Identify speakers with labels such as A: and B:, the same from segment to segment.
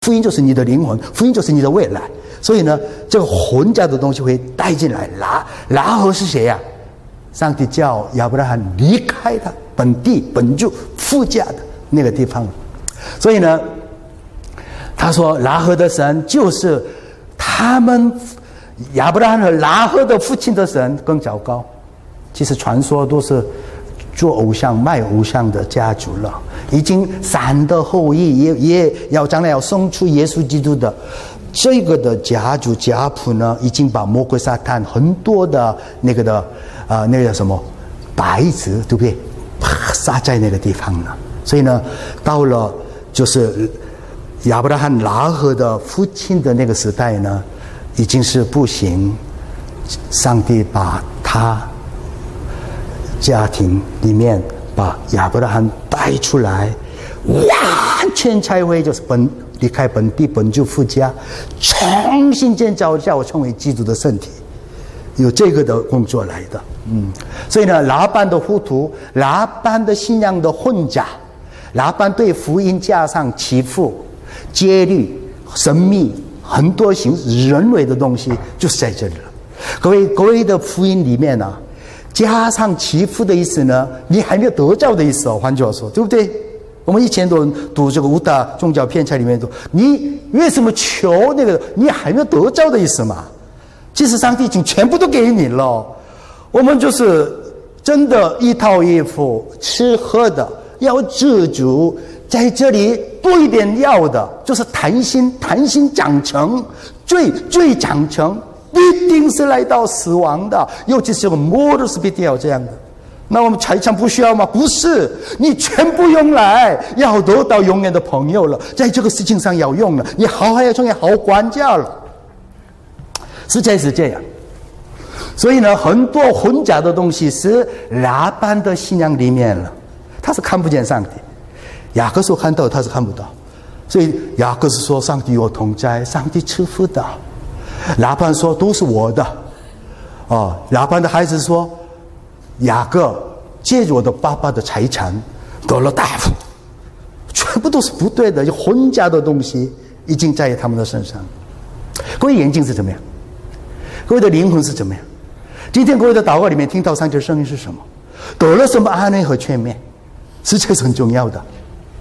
A: 福音就是你的灵魂，福音就是你的未来。所以呢，这个混杂的东西会带进来。拉合是谁呀？上帝叫亚伯拉罕离开他本地本就父家的那个地方。所以呢，他说拉合的神就是他们亚伯拉罕和拉合的父亲的神更糟糕。其实传说都是做偶像卖偶像的家族了，已经闪的后裔也要将来要生出耶稣基督的这个的家族家谱呢，已经把魔鬼撒旦很多的那个叫什么白子，对不对？撒在那个地方了。所以呢，到了就是亚伯拉罕拉合的父亲的那个时代呢，已经是不行。上帝把他家庭里面把亚伯拉罕带出来，完全拆毁，就是离开本地本就父家，重新建造叫我成为基督的身体，有这个的工作来的。所以呢，拉班的糊涂，拉班的信仰的混杂，拉班对福音加上欺负、戒律、神秘很多人为的东西，就是在这里了。各位的福音里面呢，加上欺负的意思呢，你还没有得着的意思哦。换句话说，对不对？我们以前都读这个五大宗教偏差里面读，你为什么求那个？你还没有得着的意思嘛？其实上帝已经全部都给你了。我们就是真的一套衣服、吃喝的要知足，在这里多一点要的就是贪心长成，最长成一定是来到死亡的，尤其是这个末日是必定要这样的。那我们财产不需要吗？不是，你全部用来要得到永远的朋友了，在这个事情上要用了，你好好要成为好管家了，实在是这样。所以呢，很多混杂的东西是拉班的信仰里面了，他是看不见上帝。雅各书看到，他是看不到。所以雅各是说上帝与我同在，上帝赐福的。拉班说都是我的。拉班的孩子说雅各借着我的爸爸的财产得了大福，全部都是不对的，就混杂的东西已经在他们的身上。各位眼睛是怎么样？各位的灵魂是怎么样？今天各位的祷告里面听到上帝的声音是什么？得了什么安慰和劝勉？实在是很重要的。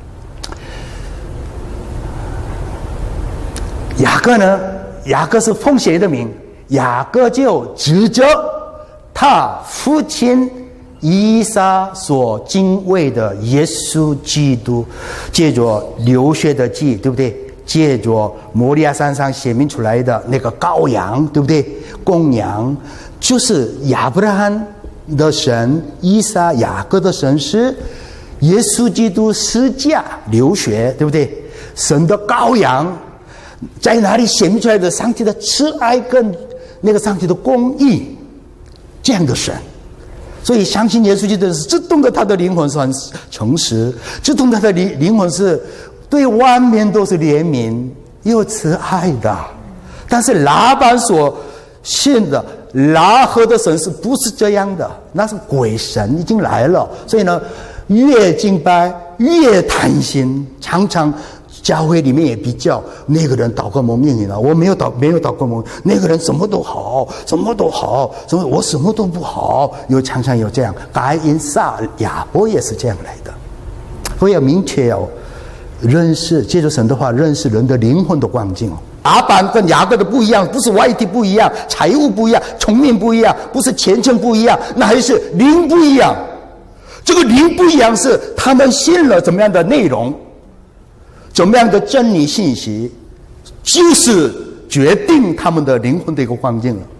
A: 雅各呢？雅各是奉谁的名？雅各就指着他父亲以撒所敬畏的耶稣基督，借着流血的祭，对不对？借着摩利亚山上显明出来的那个羔羊，对不对？公羊就是亚伯拉罕的神，以撒雅各的神是耶稣基督施架流血，对不对？神的羔羊在哪里显明出来的上帝的慈爱跟那个上帝的公义，这样的神。所以相信耶稣基督是自动的，他的灵魂是很诚实，自动他的灵魂是对万民都是怜悯又慈爱的。但是拉班所信的拉合的神是不是这样的？那是鬼神已经来了。所以呢，越敬拜越贪心，常常教会里面也比较，那个人祷告蒙命运了，我没有祷告蒙，那个人什么都好，我什么都不好，常常有这样。该隐撒亚伯也是这样来的。我要明确认识，借着神的话认识人的灵魂的光景。阿班跟雅各的不一样，不是外体不一样，财务不一样，聪明不一样，不是虔诚不一样，那还是灵不一样。这个灵不一样是他们信了怎么样的内容，怎么样的真理信息，就是决定他们的灵魂的一个环境了。